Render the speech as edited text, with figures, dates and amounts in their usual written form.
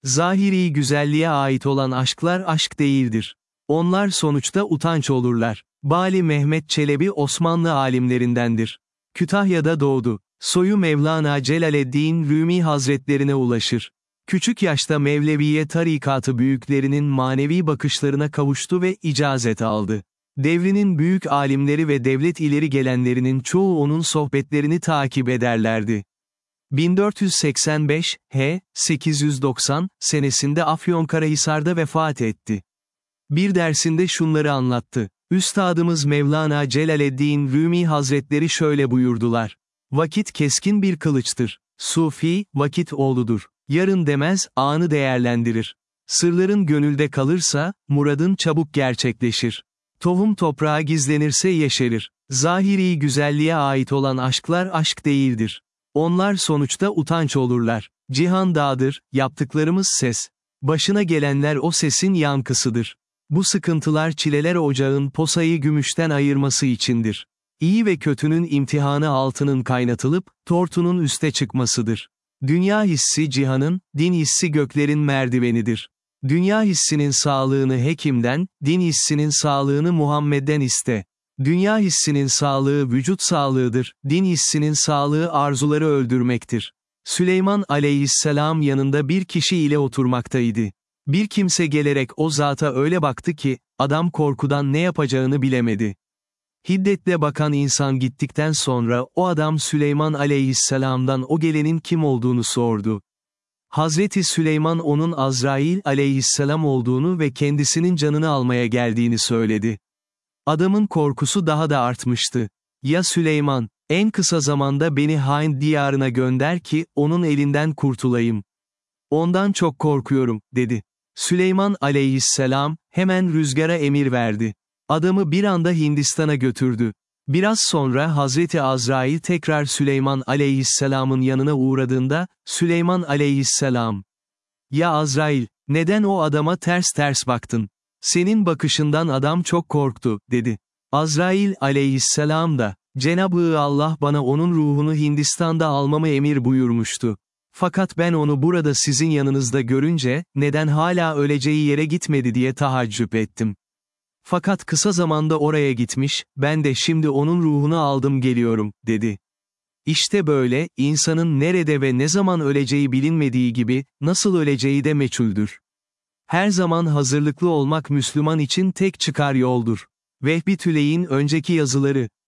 Zahiri güzelliğe ait olan aşklar aşk değildir. Onlar sonuçta utanç olurlar. Bali Mehmet Çelebi Osmanlı alimlerindendir. Kütahya'da doğdu. Soyu Mevlana Celaleddin Rumi Hazretlerine ulaşır. Küçük yaşta Mevleviye tarikatı büyüklerinin manevi bakışlarına kavuştu ve icazet aldı. Devrinin büyük alimleri ve devlet ileri gelenlerinin çoğu onun sohbetlerini takip ederlerdi. 1485, 890 senesinde Afyonkarahisar'da vefat etti. Bir dersinde şunları anlattı. Üstadımız Mevlana Celaleddin Rumi Hazretleri şöyle buyurdular. Vakit keskin bir kılıçtır. Sufi, vakit oğludur. Yarın demez, anı değerlendirir. Sırların gönülde kalırsa, muradın çabuk gerçekleşir. Tohum toprağa gizlenirse yeşerir. Zahiri güzelliğe ait olan aşklar aşk değildir. Onlar sonuçta utanç olurlar. Cihan dağdır, yaptıklarımız ses. Başına gelenler o sesin yankısıdır. Bu sıkıntılar çileler ocağın posayı gümüşten ayırması içindir. İyi ve kötünün imtihanı altının kaynatılıp, tortunun üste çıkmasıdır. Dünya hissi cihanın, din hissi göklerin merdivenidir. Dünya hissinin sağlığını hekimden, din hissinin sağlığını Muhammed'den iste. Dünya hissinin sağlığı vücut sağlığıdır, din hissinin sağlığı arzuları öldürmektir. Süleyman aleyhisselam yanında bir kişi ile oturmaktaydı. Bir kimse gelerek o zata öyle baktı ki, adam korkudan ne yapacağını bilemedi. Hiddetle bakan insan gittikten sonra o adam Süleyman aleyhisselamdan o gelenin kim olduğunu sordu. Hazreti Süleyman onun Azrail aleyhisselam olduğunu ve kendisinin canını almaya geldiğini söyledi. Adamın korkusu daha da artmıştı. Ya Süleyman, en kısa zamanda beni Hind diyarına gönder ki, onun elinden kurtulayım. Ondan çok korkuyorum, dedi. Süleyman aleyhisselam, hemen rüzgara emir verdi. Adamı bir anda Hindistan'a götürdü. Biraz sonra Hazreti Azrail tekrar Süleyman aleyhisselamın yanına uğradığında, Süleyman aleyhisselam. Ya Azrail, neden o adama ters ters baktın? Senin bakışından adam çok korktu, dedi. Azrail aleyhisselam da, Cenab-ı Allah bana onun ruhunu Hindistan'da almamı emir buyurmuştu. Fakat ben onu burada sizin yanınızda görünce, neden hala öleceği yere gitmedi diye tahaccüp ettim. Fakat kısa zamanda oraya gitmiş, ben de şimdi onun ruhunu aldım geliyorum, dedi. İşte böyle, insanın nerede ve ne zaman öleceği bilinmediği gibi, nasıl öleceği de meçhuldür. Her zaman hazırlıklı olmak Müslüman için tek çıkar yoldur. Vehbi Tüley'in önceki yazıları